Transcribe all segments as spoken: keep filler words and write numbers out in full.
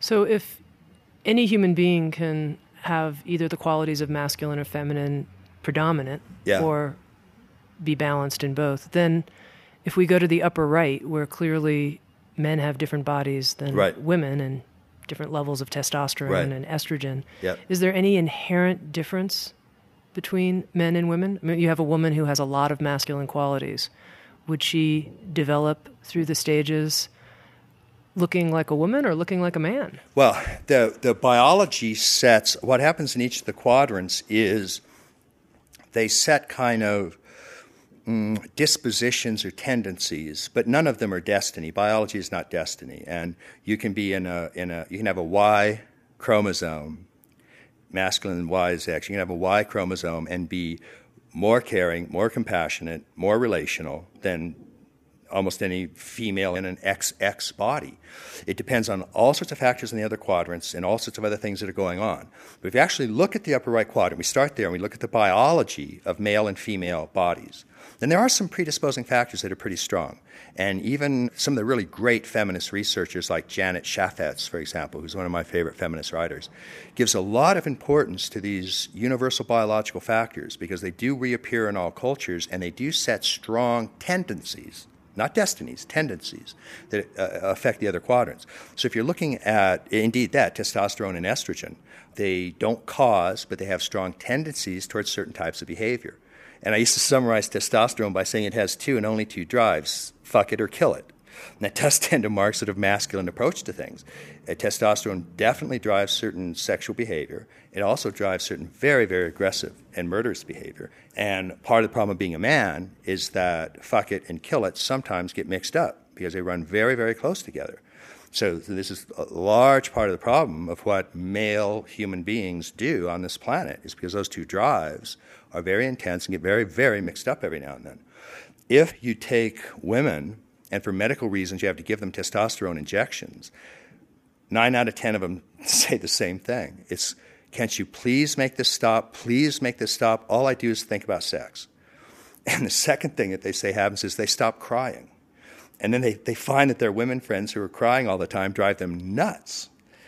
So if any human being can have either the qualities of masculine or feminine predominant, yeah. or be balanced in both, then if we go to the upper right, where clearly men have different bodies than right. women and different levels of testosterone right. and estrogen, yep. is there any inherent difference between men and women? I mean, you have a woman who has a lot of masculine qualities. Would she develop through the stages looking like a woman or looking like a man? Well, the, the biology sets, what happens in each of the quadrants is they set kind of mm, dispositions or tendencies, but none of them are destiny. Biology is not destiny. And you can be in a, in a you can have a Y chromosome, masculine and Y is X. You can have a Y chromosome and be more caring, more compassionate, more relational than almost any female in an X X body. It depends on all sorts of factors in the other quadrants and all sorts of other things that are going on. But if you actually look at the upper right quadrant, we start there and we look at the biology of male and female bodies, then there are some predisposing factors that are pretty strong. And even some of the really great feminist researchers like Janet Chaffetz, for example, who's one of my favorite feminist writers, gives a lot of importance to these universal biological factors because they do reappear in all cultures and they do set strong tendencies, not destinies, tendencies that uh, affect the other quadrants. So if you're looking at, indeed, that, testosterone and estrogen, they don't cause, but they have strong tendencies towards certain types of behavior. And I used to summarize testosterone by saying it has two and only two drives, fuck it or kill it. And that does tend to mark sort of masculine approach to things. Uh, testosterone definitely drives certain sexual behavior. It also drives certain very, very aggressive and murderous behavior. And part of the problem of being a man is that fuck it and kill it sometimes get mixed up because they run very, very close together. So this is a large part of the problem of what male human beings do on this planet is because those two drives are very intense and get very, very mixed up every now and then. If you take women, and for medical reasons you have to give them testosterone injections, nine out of ten of them say the same thing. It's, can't you please make this stop? Please make this stop. All I do is think about sex. And the second thing that they say happens is they stop crying. And then they, they find that their women friends who are crying all the time drive them nuts.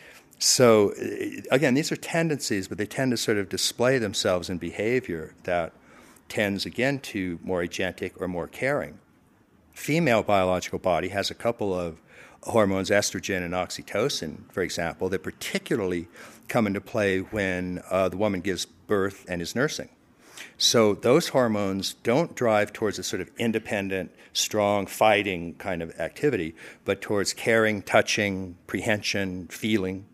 So, again, these are tendencies, but they tend to sort of display themselves in behavior that tends, again, to more agentic or more caring. Female biological body has a couple of hormones, estrogen and oxytocin, for example, that particularly come into play when uh, the woman gives birth and is nursing. So those hormones don't drive towards a sort of independent, strong, fighting kind of activity, but towards caring, touching, prehension, feeling.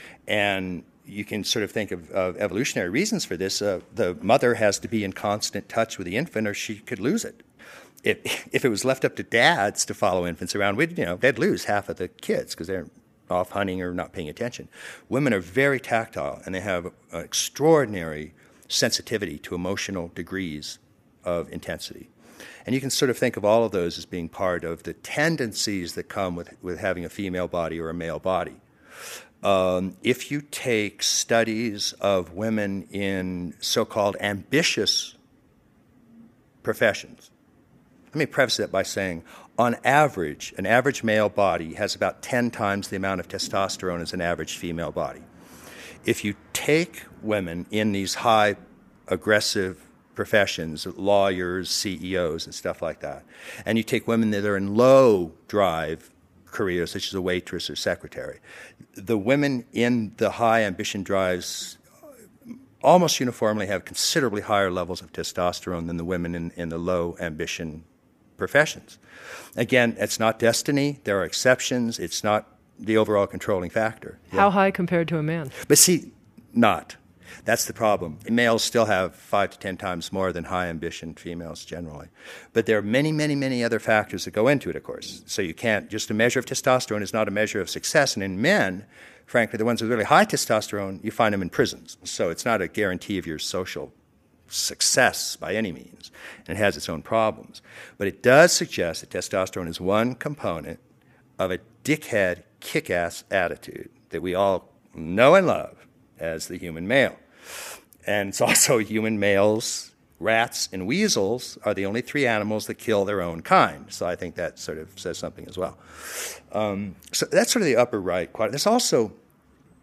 And you can sort of think of, of evolutionary reasons for this. Uh, the mother has to be in constant touch with the infant or she could lose it. If, if it was left up to dads to follow infants around, we'd, you know, they'd lose half of the kids because they're off hunting or not paying attention. Women are very tactile, and they have an extraordinary sensitivity to emotional degrees of intensity. And you can sort of think of all of those as being part of the tendencies that come with, with having a female body or a male body. Um, if you take studies of women in so-called ambitious professions, let me preface that by saying, on average, an average male body has about ten times the amount of testosterone as an average female body. If you take women in these high aggressive professions, lawyers, C E Os, and stuff like that, and you take women that are in low drive careers, such as a waitress or secretary, the women in the high ambition drives almost uniformly have considerably higher levels of testosterone than the women in, in the low ambition professions. Again, it's not destiny. There are exceptions. It's not the overall controlling factor. How yeah. high compared to a man? But see, not. That's the problem. Males still have five to ten times more than high ambition females generally. But there are many, many, many other factors that go into it, of course. So you can't, just a measure of testosterone is not a measure of success. And in men, frankly, the ones with really high testosterone, you find them in prisons. So it's not a guarantee of your social success by any means. And it has its own problems. But it does suggest that testosterone is one component of a dickhead, kick-ass attitude that we all know and love as the human male. And it's also human males, rats, and weasels are the only three animals that kill their own kind. So I think that sort of says something as well. Um, so that's sort of the upper right quadrant. There's also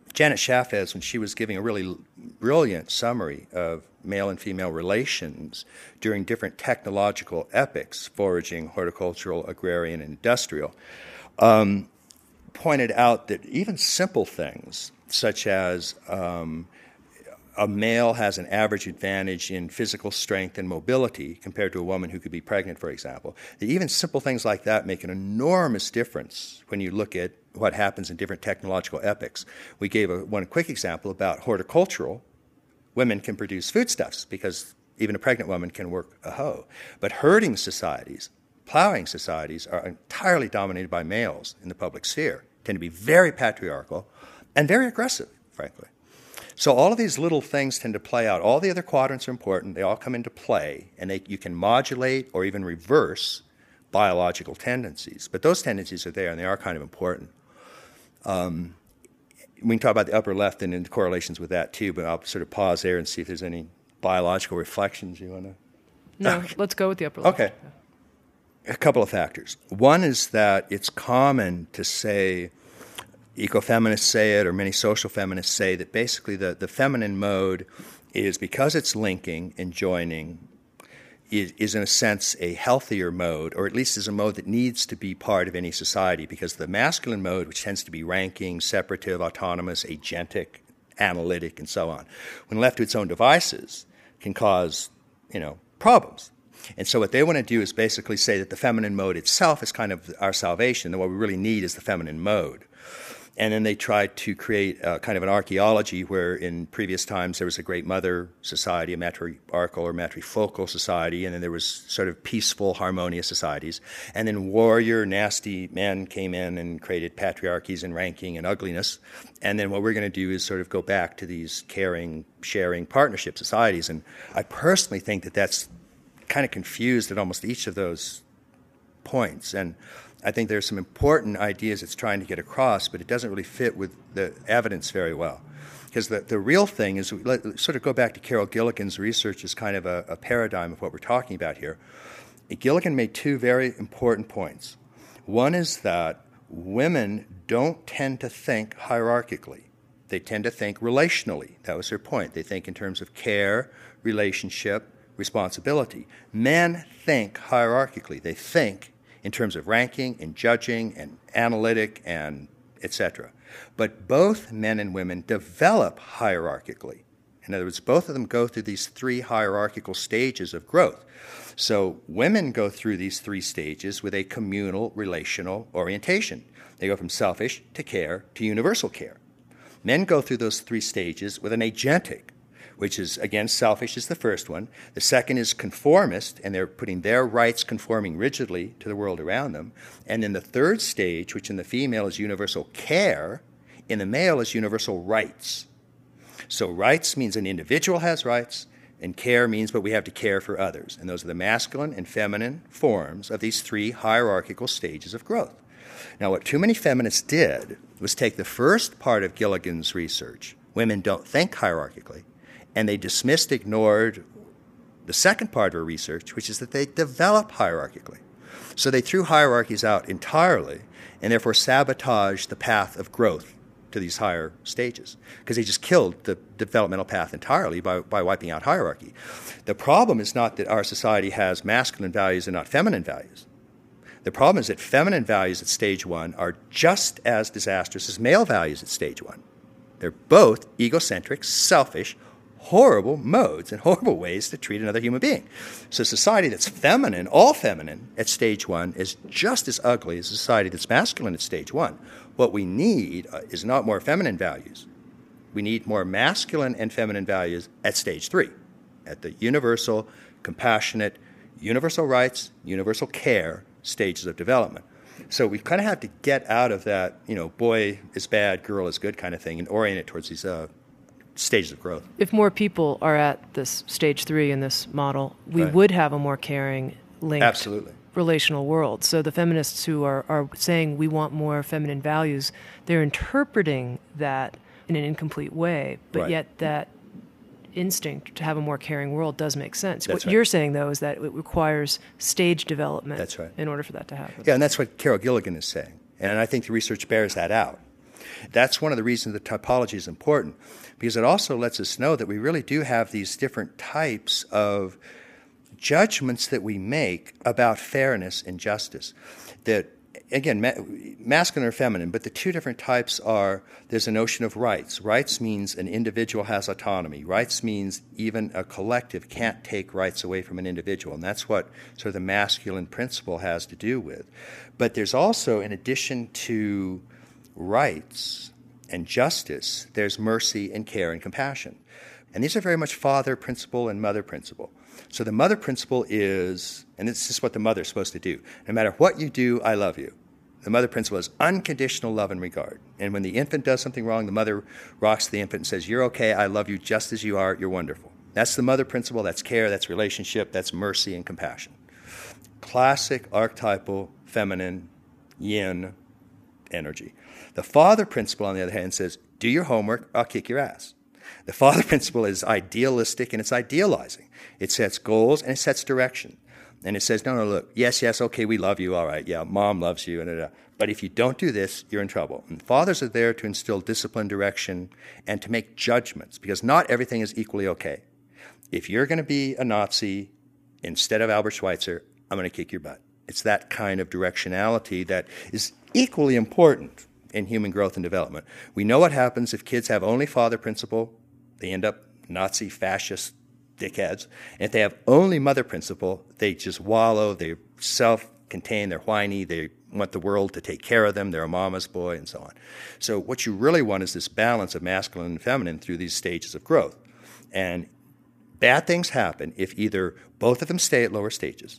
Janet Chaffez, when she was giving a really brilliant summary of male and female relations during different technological epochs, foraging, horticultural, agrarian, and industrial, um, pointed out that even simple things, such as um, a male has an average advantage in physical strength and mobility compared to a woman who could be pregnant, for example, that even simple things like that make an enormous difference when you look at what happens in different technological epochs. We gave a, one quick example about horticultural. Women can produce foodstuffs because even a pregnant woman can work a hoe. But herding societies, plowing societies, are entirely dominated by males in the public sphere, tend to be very patriarchal and very aggressive, frankly. So all of these little things tend to play out. All the other quadrants are important. They all come into play, and they, you can modulate or even reverse biological tendencies. But those tendencies are there, and they are kind of important. Um, we can talk about the upper left and the correlations with that, too, but I'll sort of pause there and see if there's any biological reflections you want to... No, okay. Let's go with the upper left. Okay. A couple of factors. One is that it's common to say... Ecofeminists say it, or many social feminists say that basically the, the feminine mode is, because it's linking and joining, is, is in a sense a healthier mode, or at least is a mode that needs to be part of any society, because the masculine mode, which tends to be ranking, separative, autonomous, agentic, analytic, and so on, when left to its own devices, can cause, you know, problems. And so what they want to do is basically say that the feminine mode itself is kind of our salvation, and what we really need is the feminine mode. And then they tried to create uh, kind of an archaeology where in previous times there was a great mother society, a matriarchal or matrifocal society, and then there was sort of peaceful, harmonious societies. And then warrior, nasty men came in and created patriarchies and ranking and ugliness. And then what we're going to do is sort of go back to these caring, sharing, partnership societies. And I personally think that that's kind of confused at almost each of those points. And I think there's some important ideas it's trying to get across, but it doesn't really fit with the evidence very well. Because the, the real thing is, let, let's sort of go back to Carol Gilligan's research as kind of a, a paradigm of what we're talking about here. Gilligan made two very important points. One is that women don't tend to think hierarchically. They tend to think relationally. That was her point. They think in terms of care, relationship, responsibility. Men think hierarchically. They think in terms of ranking and judging and analytic and et cetera. But both men and women develop hierarchically. In other words, both of them go through these three hierarchical stages of growth. So women go through these three stages with a communal, relational orientation. They go from selfish to care to universal care. Men go through those three stages with an agentic, which is, again, selfish is the first one. The second is conformist, and they're putting their rights conforming rigidly to the world around them. And then the third stage, which in the female is universal care, in the male is universal rights. So rights means an individual has rights, and care means but we have to care for others. And those are the masculine and feminine forms of these three hierarchical stages of growth. Now, what too many feminists did was take the first part of Gilligan's research, women don't think hierarchically, and they dismissed, ignored the second part of her research, which is that they develop hierarchically. So they threw hierarchies out entirely and therefore sabotaged the path of growth to these higher stages, because they just killed the developmental path entirely by, by wiping out hierarchy. The problem is not that our society has masculine values and not feminine values. The problem is that feminine values at stage one are just as disastrous as male values at stage one. They're both egocentric, selfish, horrible modes and horrible ways to treat another human being. So a society that's feminine, all feminine, at stage one is just as ugly as a society that's masculine at stage one. What we need uh, is not more feminine values. We need more masculine and feminine values at stage three, at the universal, compassionate, universal rights, universal care stages of development. So we kind of have to get out of that, you know, boy is bad, girl is good kind of thing and orient it towards these uh, stages of growth. If more people are at this stage three in this model, we Right. would have a more caring, linked, Absolutely. relational world. So the feminists who are, are saying we want more feminine values, they're interpreting that in an incomplete way, but Right. yet that instinct to have a more caring world does make sense. That's what right. you're saying, though, is that it requires stage development That's right. in order for that to happen. Yeah, and that's what Carol Gilligan is saying. And I think the research bears that out. That's one of the reasons the typology is important, because it also lets us know that we really do have these different types of judgments that we make about fairness and justice. That, again, ma- masculine or feminine, but the two different types are, there's a notion of rights. Rights means an individual has autonomy. Rights means even a collective can't take rights away from an individual, and that's what sort of the masculine principle has to do with. But there's also, in addition to rights and justice, there's mercy and care and compassion. And these are very much father principle and mother principle. So the mother principle is, and this is what the mother is supposed to do, no matter what you do, I love you. The mother principle is unconditional love and regard. And when the infant does something wrong, the mother rocks the infant and says, you're okay, I love you just as you are, you're wonderful. That's the mother principle, that's care, that's relationship, that's mercy and compassion. Classic archetypal feminine yin energy. The father principle, on the other hand, says, do your homework, I'll kick your ass. The father principle is idealistic and it's idealizing. It sets goals and it sets direction. And it says, no, no, look, yes, yes, okay, we love you, all right, yeah, mom loves you, and, and, and, but if you don't do this, you're in trouble. And fathers are there to instill discipline, direction, and to make judgments, because not everything is equally okay. If you're going to be a Nazi instead of Albert Schweitzer, I'm going to kick your butt. It's that kind of directionality that is equally important in human growth and development. We know what happens if kids have only father principle, they end up Nazi, fascist, dickheads. And if they have only mother principle, they just wallow, they're self-contained, they're whiny, they want the world to take care of them, they're a mama's boy, and so on. So what you really want is this balance of masculine and feminine through these stages of growth. And bad things happen if either both of them stay at lower stages,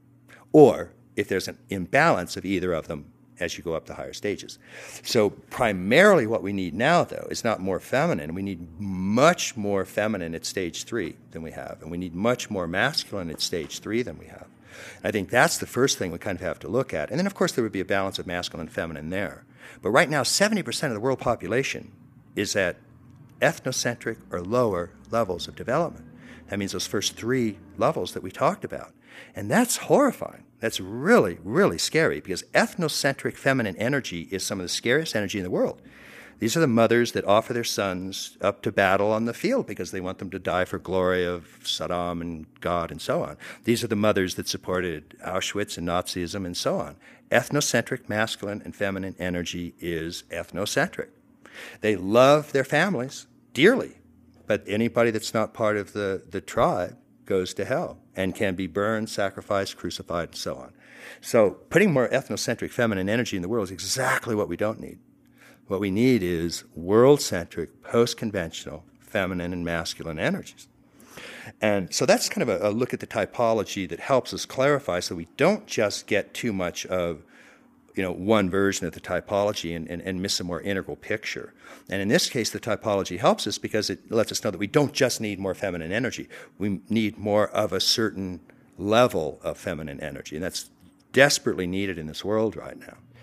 or if there's an imbalance of either of them as you go up the higher stages. So primarily what we need now, though, is not more feminine. We need much more feminine at stage three than we have, and we need much more masculine at stage three than we have. I think that's the first thing we kind of have to look at. And then, of course, there would be a balance of masculine and feminine there. But right now, seventy percent of the world population is at ethnocentric or lower levels of development. That means those first three levels that we talked about. And that's horrifying. That's really, really scary, because ethnocentric feminine energy is some of the scariest energy in the world. These are the mothers that offer their sons up to battle on the field because they want them to die for glory of Saddam and God and so on. These are the mothers that supported Auschwitz and Nazism and so on. Ethnocentric masculine and feminine energy is ethnocentric. They love their families dearly, but anybody that's not part of the, the tribe goes to hell and can be burned, sacrificed, crucified, and so on. So putting more ethnocentric feminine energy in the world is exactly what we don't need. What we need is world-centric, post-conventional, feminine and masculine energies. And so that's kind of a, a look at the typology that helps us clarify so we don't just get too much of you know, one version of the typology and, and, and miss a more integral picture. And in this case, the typology helps us because it lets us know that we don't just need more feminine energy. We need more of a certain level of feminine energy, and that's desperately needed in this world right now.